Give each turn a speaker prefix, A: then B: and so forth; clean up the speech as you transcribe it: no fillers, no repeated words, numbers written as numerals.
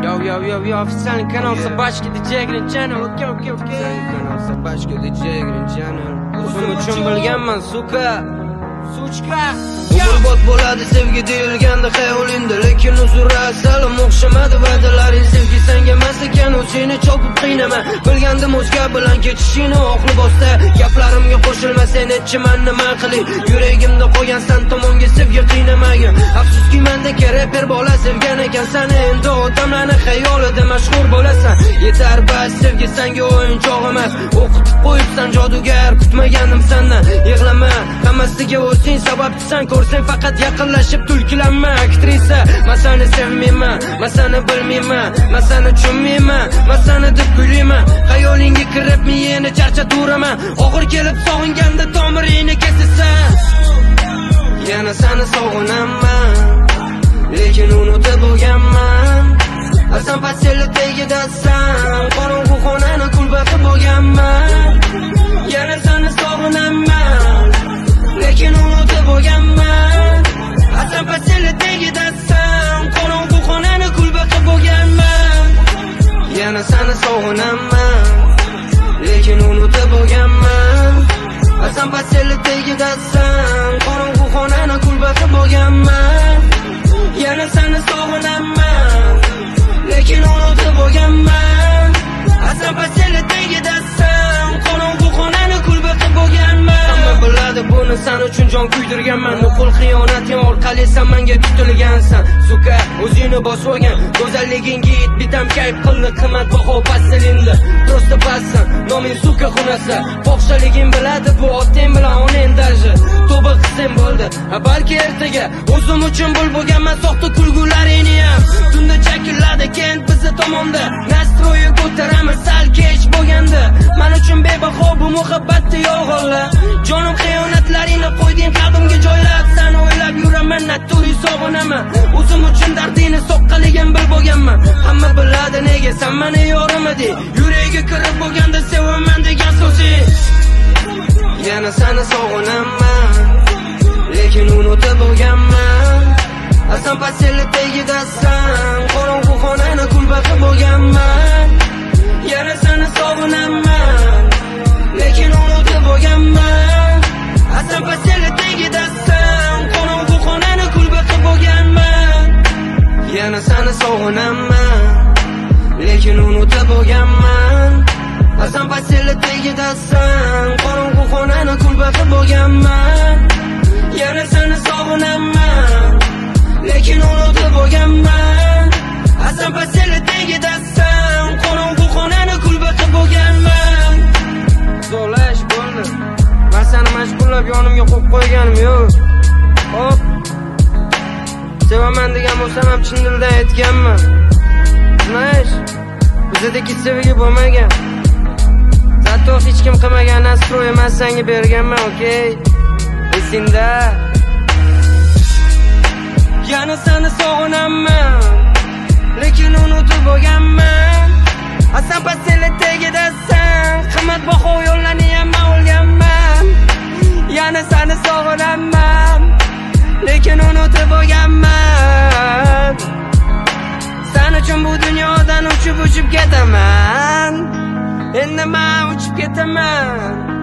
A: Yo, официальный канал Собачки DJ Green Channel. Окей. Официальный канал Собачки DJ Green Channel. O'zim uchun bilganman, suchka. Umrbod bo'ladi sevgi deyilganda xayolinda, lekin uzra salim o'xshamadi va'dalaring. Sevgi senga emas ekan, o'zingni chopib qiynama. Bilgandim o'zga bilan kechishini, oqli bosta gaplarimga qo'shilma, sen etchiman nima qilay. Yuragimda qo'ygansan tomonga sevgi qiynamagin. Afsuski mendagi reper bola sevgan ekan seni, endi odamlarning xayolida mashhur bo'lasan. Yetar bas, sevgi senga o'yinchoq emas. O'qitib qo'yibsan jodugar, kutmagandim sendan. Yig'lama, hammasiga o'zing sababchisan. Ko'rsang faqat yaqinlashib tulkilanma. Aktrisa, men seni sevmayman, men seni bilmayman, men seni tushunmayman, men seni deb kuylayman. Xayolingga kirib meni charchaturaman. Og'ir kelib sog'inganda tomiringni kesisan. Yana seni sog'inaman, lekin unutib bo'lganman. Asan paseli tegidasan, qorong'u xonani kulbati bo'lganman. Yana seni sog'inaman, lekin unutib bo'lganman. Asan paseli tegidasan, qorong'u xonani kulbati bo'lganman. Yana seni sog'inaman, lekin unutib bo'lganman. Asan paseli tegidasan, qorong'u xonani kulbati bo'lganman. Yana seni sog'inaman, lekin unutib bo'lganman. Asan paseli tegidasan, qorong'u xonani kulbati bo'lganman. Hamma biladi buni sen uchun jon kuydirganman. Nuqul xiyonating orqali sen menga tutilgansan. Suka, o'zingni bosib olgan go'zalligingga it bitam kayf qildi. Qimmatbaho pasilindi, prosta passan. Noming suka xunasa, fohshaliging biladi bu otang bilan onang daji. To'ba qilsam bo'ldi, balki ertaga o'zim uchun bo'lganman soxta kulgularingni ham. Tunda chakilladi kent bizni tomonda, nastroyi ko'taramiz sal kech bo'lganda. Men uchun bebaho bu muhabbatni yo'g'onlar. Jonim xiyonatlaringni qo'yding qalbimga joylab, seni o'ylab yuraman, naturi sog'inaman. O'zim uchun dardingni soqqaligim bil bo'lganman. Hamma biladi nega sen meni yo'ramading. Yuragiga kirib bo'lganda sevaman degan so'zing. Yana seni sog'inaman, lekin unutib bo'lganman. Asan paseli tegidasan, qorong'u xonani kulbati bo'lganman. Yana seni sog'inaman, lekin unutib bo'lganman. Asan paseli tegidasan, qorong'u xonani kulbati bo'lganman. Yana seni sog'inaman, lekin unutib bo'lganman. Asan paseli tegidasan, qorong'u xonani kulbati bo'lganman. Yana seni sog'inaman, lekin unutib bo'lganman. Asan paseli tegidasan, qorong'u xonani kulbati bo'lganman. Zo'lash bo'ldi, men seni mashg'ullab yonimga qo'yib qo'yganim yo'q. Hop, sevaman degan bo'lsam ham chin dildan aytganman. Знаешь, bizdagi sevgi bo'lmagan. Zato hech kim qilmagan nastroy men senga berganman, okey? Esingda. Yana seni sog'inaman, lekin unutib bo'lganman. Asan paseli tegidasan, qimmatbaho yo'llarni ham olganman. Yana seni sog'inaman, lekin unutib bo'lganman. Sen uchun bu dunyodan uchib ketaman. Endi men uchib ketaman.